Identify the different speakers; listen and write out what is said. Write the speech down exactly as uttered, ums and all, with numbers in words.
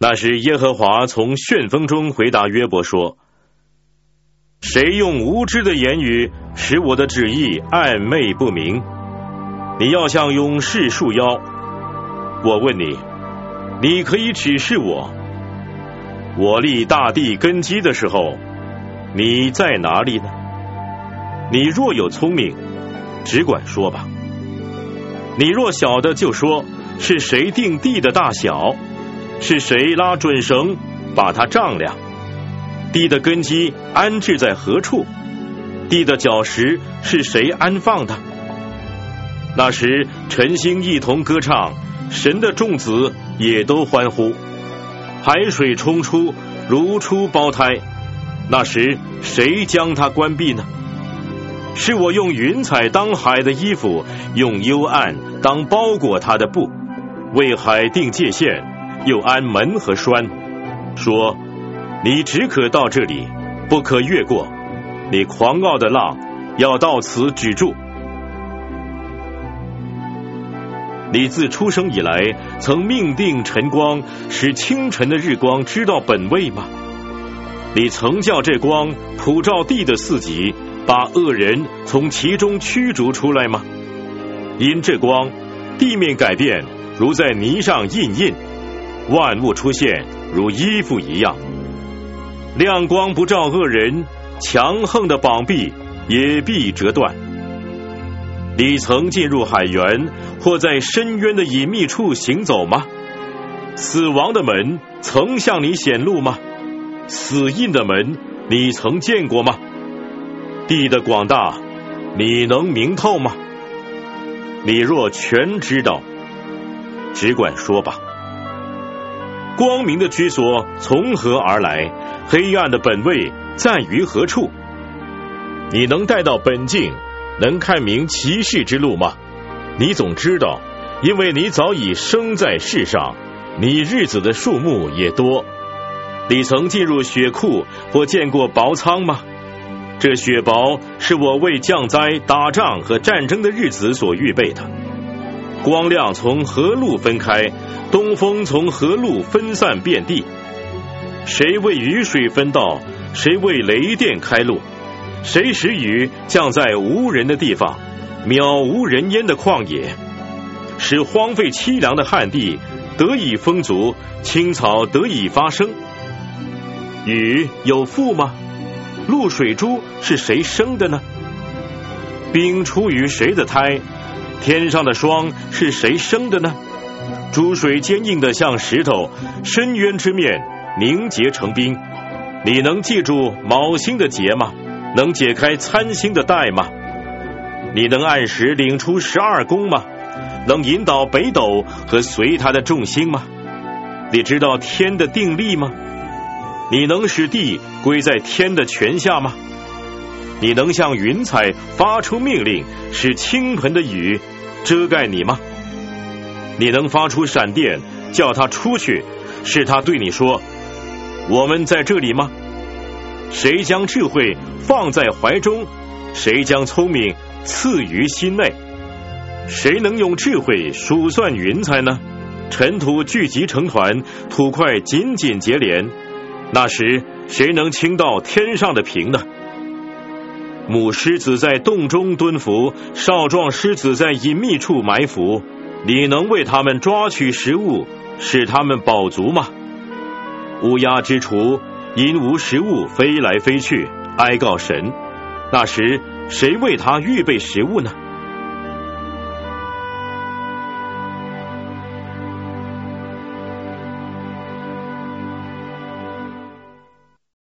Speaker 1: 那时耶和华从旋风中回答约伯说：谁用无知的言语使我的旨意暧昧不明？你要向勇士束腰。我问你，你可以指示我，我立大地根基的时候，你在哪里呢？你若有聪明，只管说吧。你若晓得，就说是谁定地的大小，是谁拉准绳把它丈量，地的根基安置在何处，地的脚石是谁安放的？那时晨星一同歌唱，神的众子也都欢呼，海水冲出，如出胞胎。那时谁将它关闭呢？是我用云彩当海的衣服，用幽暗当包裹它的布，为海定界限，又安门和栓，说你只可到这里，不可越过，你狂傲的浪要到此止住。你自出生以来，曾命定晨光，使清晨的日光知道本位吗？你曾叫这光普照地的四极，把恶人从其中驱逐出来吗？因这光，地面改变，如在泥上印印，万物出现，如衣服一样。亮光不照恶人，强横的膀臂也必折断。你曾进入海源，或在深渊的隐秘处行走吗？死亡的门曾向你显露吗？死印的门你曾见过吗？地的广大你能明透吗？你若全知道，只管说吧。光明的居所从何而来？黑暗的本位在于何处？你能带到本境，能看明其事之路吗？你总知道，因为你早已生在世上，你日子的数目也多。你曾进入血库或见过雹仓吗？这雪雹是我为降灾、打仗和战争的日子所预备的。光亮从何路分开，东风从何路分散遍地。谁为雨水分道？谁为雷电开路？谁使雨降在无人的地方，渺无人烟的旷野，使荒废凄凉的旱地得以丰足，青草得以发生？雨有父吗？露水珠是谁生的呢？冰出于谁的胎？天上的霜是谁生的呢？诸水坚硬的像石头，深渊之面凝结成冰。你能记住卯星的节吗？能解开参星的带吗？你能按时领出十二宫吗？能引导北斗和随它的众星吗？你知道天的定力吗？你能使地归在天的权下吗？你能向云彩发出命令，使倾盆的雨遮盖你吗？你能发出闪电，叫它出去，使它对你说：我们在这里吗？谁将智慧放在怀中？谁将聪明赐于心内？谁能用智慧数算云彩呢？尘土聚集成团，土块紧紧结连。那时谁能倾到天上的平呢？母狮子在洞中蹲伏，少壮狮子在隐秘处埋伏。你能为他们抓取食物，使他们饱足吗？乌鸦之雏因无食物飞来飞去，哀告神。那时谁为他预备食物呢？